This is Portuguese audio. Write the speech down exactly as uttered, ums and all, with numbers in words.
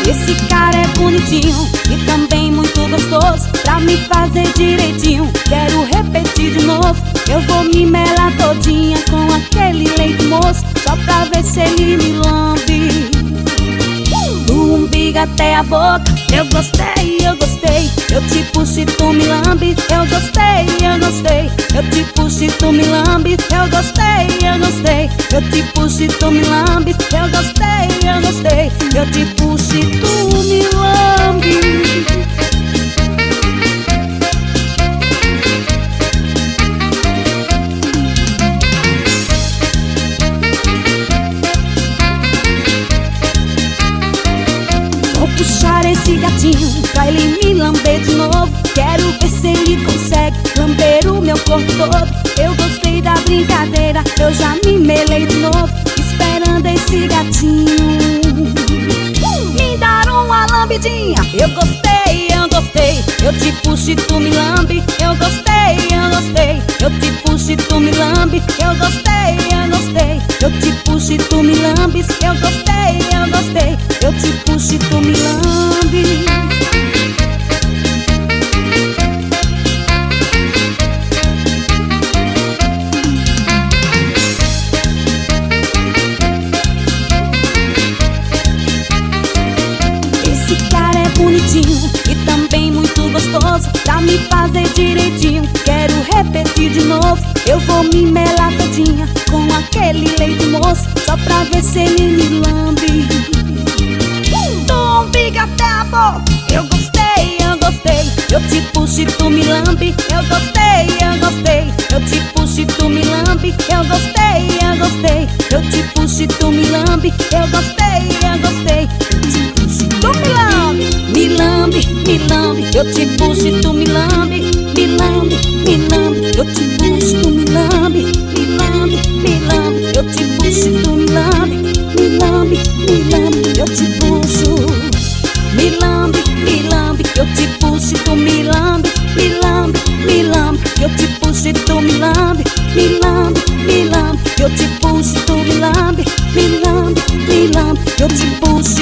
Esse cara é bonitinho e também muito gostoso. Pra me fazer direitinho, quero repetir de novo. Eu vou me melar todinha com aquele leite moço, só pra ver se ele me lambe. Do umbigo até a boca, eu gostei, eu gostei. Eu te puxo e tu me lambe, eu gostei, eu gostei. Eu te puxo e tu me lambe, eu gostei, eu gostei. Eu te puxo e tu me lambe, eu gostei, eu gostei. Eu te puxo e tu me lambe. Vou puxar esse gatinho pra ele me lamber de novo. Quero ver se ele consegue lamber o meu corpo todo. Eu gostei da brincadeira, eu já me melei de novo, esperando esse gatinho me dar uma lambidinha. Eu gostei, eu gostei. Eu te puxo e tu me lambe, eu gostei, eu gostei. Eu te puxo e tu me lambe, eu gostei, eu gostei. Eu te puxo e tu me lambes, eu gostei, eu gostei. Eu te puxo e tu me lambe. Esse cara é bonitinho e também muito gostoso. Pra me fazer direitinho, quero repetir de novo. Eu vou me melar todinha com aquele leite moço, só pra ver se ele me lambe. Do umbigo até a boca, eu gostei, eu gostei. Eu te puxo e tu me lambe, eu gostei, eu gostei. Eu te puxo e tu me lambe, eu gostei, eu gostei. Eu te puxo e tu me lambe, eu gostei, eu gostei. Eu te puxo e tu me lambe, me lambe, me lambe. Eu te puxo e tu me lambe, me lambe, me lambe. Eu te puxo e tu me lambe, me lambe, me lambe. Eu te puxo e tu me lambe, me lambe, me lambe. Eu te puxo, me lambe, me lambe. Eu te puxo e tu me lambe, me lambe, me lambe. Eu te puxo e tu me lambe, me lambe, me lambe. Eu te puxo e tu me lambe, me lambe, me lambe. Eu te puxo.